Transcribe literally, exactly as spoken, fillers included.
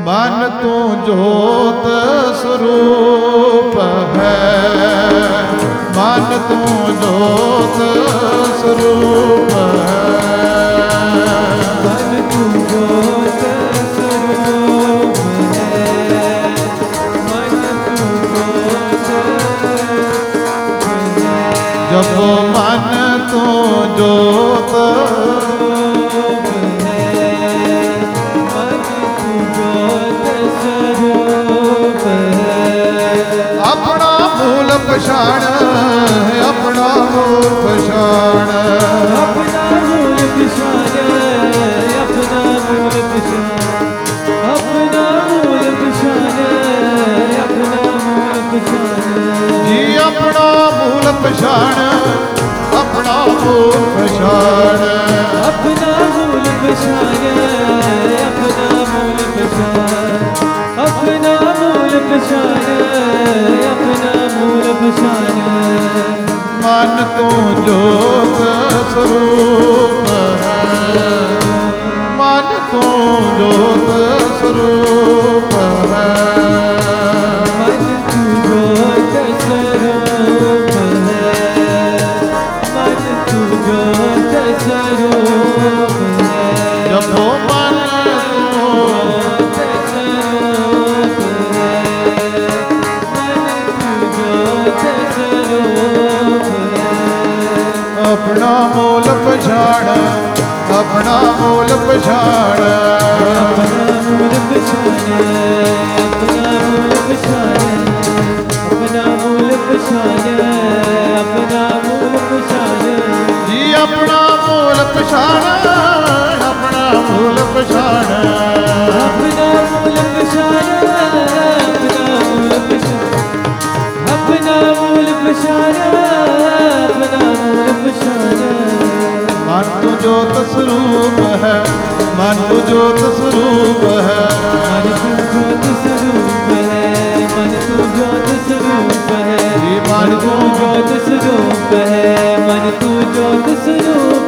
ਮਨ ਤੂੰ ਜੋਤ ਸਰੂਪ ਹੈ, ਮਨ ਤੂੰ ਜੋਤ ਸਰੂਪ ਹੈ, ਮਨ ਤੂੰ ਜੋਤ ਸਰੂਪ ਹੈ, ਮਨ ਤੂੰ ਜੋਤ ਸਰੂਪ ਹੈ। ਜਪੋ ਮਨ ਤੂੰ ਜੋਤ ਪਛਾਣ, ਆਪਣਾ ਮੂਲ ਪਛਾਣ, ਆਪਣਾ ਮੂਲ ਪਛਾਣ, ਆਪਣਾ ਮੂਲ ਪਛਾਣ, ਆਪਣਾ ਮੂਲ ਪਛਾਣ, ਆਪਣਾ ਮੂਲ ਪਛਾਣ। ਜੀ ਆਪਣਾ ਮੂਲ ਪਛਾਣ, ਆਪਣਾ ਮੂਲ ਪਛਾਣ, ਆਪਣਾ ਮੂਲ ਪਛਾਣ, ਆਪਣਾ ਮੂਲ ਪਛਾਣ, ਆਪਣਾ ਮੂਲ ਪਛਾਣ, ਆਪਣਾ ਮੂਲ ਪਛਾਣ। ਮਨ ਤੂੰ ਜੋਤ ਸਰੂਪ ਹੈ, ਮਨ ਤੂੰ ਜੋਤ ਸਰੂਪ ਹੈ, ਮਨ ਤੂੰ ਜੋਤ ਸਰੂਪ ਹੈ, ਮਨ ਤੂੰ ਜੋਤ ਸਰੂਪ ਹੈ। ਜਪੋ ਮਨ ਤੂੰ ਸਰੂਪ ਹੈ, ਮਨ ਤੂੰ ਜੋਤ ਸਰੂਪ ਹੈ। ਆਪਣਾ ਮੂਲ ਪਛਾਣ, ਆਪਣਾ ਮੂਲ ਪਛਾਣ, ਆਪਣਾ ਮੂਲ ਪਛਾਣ, ਆਪਣਾ ਮੂਲ ਪਛਾਣ, ਆਪਣਾ ਮੂਲ ਪਛਾਣ, ਆਪਣਾ ਮੂਲ ਪਛਾਣ। ਜੀ ਆਪਣਾ ਮੂਲ ਪਛਾਣ, ਆਪਣਾ ਮੂਲ ਪਛਾਣ, ਆਪਣਾ ਮੂਲ ਪਛਾਣ, ਆਪਣਾ ਮੂਲ ਪਛਾਣ, ਆਪਣਾ ਮੂਲ ਪਛਾਣ, ਆਪਣਾ ਮੂਲ ਪਛਾਣ। ਮਨ ਤੂੰ ਜੋਤ ਸਰੂਪ ਹੈ, ਮਨ ਤੂੰ ਜੋਤ ਸਰੂਪ ਹੈ, ਮਨ ਤੂੰ ਜੋਤ ਸਰੂਪ ਹੈ, ਮਨ ਤੂੰ ਜੋਤ ਸਰੂਪ ਹੈ, ਜੀ ਮਨ ਮਨ ਤੂੰ ਤੂੰ ਜੋਤ ਸਰੂਪ ਹੈ, ਮਨ ਤੂੰ ਜੋਤ ਸਰੂਪ